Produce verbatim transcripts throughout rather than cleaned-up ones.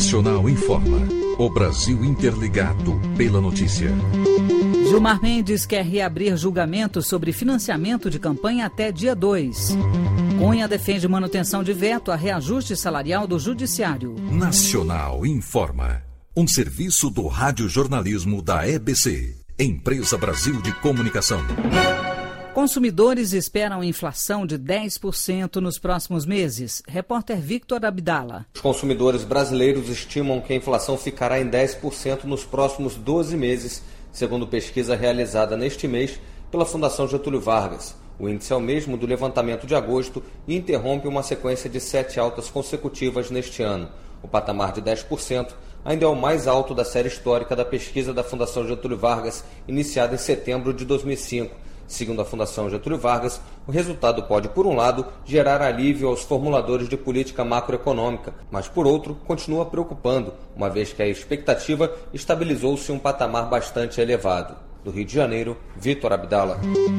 Nacional informa. O Brasil interligado pela notícia. Gilmar Mendes quer reabrir julgamento sobre financiamento de campanha até dia dois. Cunha defende manutenção de veto a reajuste salarial do Judiciário. Nacional informa. Um serviço do radiojornalismo da E B C, Empresa Brasil de Comunicação. Consumidores esperam inflação de dez por cento nos próximos meses. Repórter Victor Abdala. Os consumidores brasileiros estimam que a inflação ficará em dez por cento nos próximos doze meses, segundo pesquisa realizada neste mês pela Fundação Getúlio Vargas. O índice é o mesmo do levantamento de agosto e interrompe uma sequência de sete altas consecutivas neste ano. O patamar de dez por cento ainda é o mais alto da série histórica da pesquisa da Fundação Getúlio Vargas, iniciada em setembro de dois mil e cinco. Segundo a Fundação Getúlio Vargas, o resultado pode, por um lado, gerar alívio aos formuladores de política macroeconômica, mas, por outro, continua preocupando, uma vez que a expectativa estabilizou-se em um patamar bastante elevado. Do Rio de Janeiro, Victor Abdala.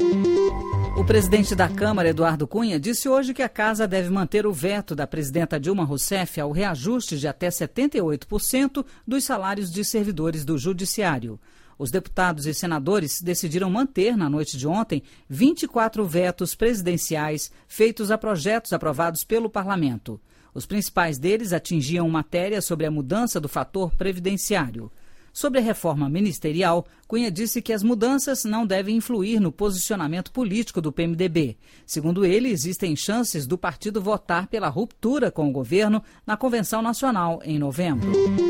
O presidente da Câmara, Eduardo Cunha, disse hoje que a casa deve manter o veto da presidenta Dilma Rousseff ao reajuste de até setenta e oito por cento dos salários de servidores do Judiciário. Os deputados e senadores decidiram manter, na noite de ontem, vinte e quatro vetos presidenciais feitos a projetos aprovados pelo Parlamento. Os principais deles atingiam matéria sobre a mudança do fator previdenciário. Sobre a reforma ministerial, Cunha disse que as mudanças não devem influir no posicionamento político do P M D B. Segundo ele, existem chances do partido votar pela ruptura com o governo na Convenção Nacional em novembro.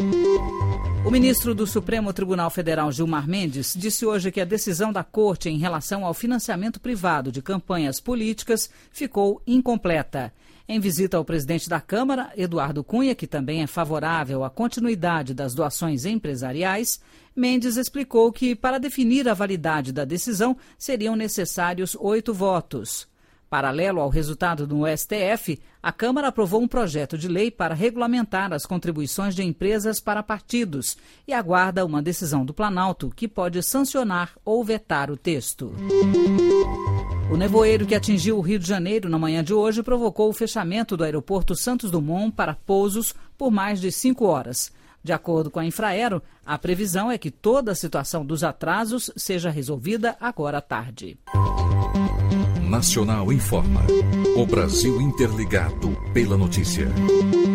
O ministro do Supremo Tribunal Federal, Gilmar Mendes, disse hoje que a decisão da Corte em relação ao financiamento privado de campanhas políticas ficou incompleta. Em visita ao presidente da Câmara, Eduardo Cunha, que também é favorável à continuidade das doações empresariais, Mendes explicou que, para definir a validade da decisão, seriam necessários oito votos. Paralelo ao resultado do S T F, a Câmara aprovou um projeto de lei para regulamentar as contribuições de empresas para partidos e aguarda uma decisão do Planalto, que pode sancionar ou vetar o texto. O nevoeiro que atingiu o Rio de Janeiro na manhã de hoje provocou o fechamento do aeroporto Santos Dumont para pousos por mais de cinco horas. De acordo com a Infraero, a previsão é que toda a situação dos atrasos seja resolvida agora à tarde. Nacional informa. O Brasil interligado pela notícia.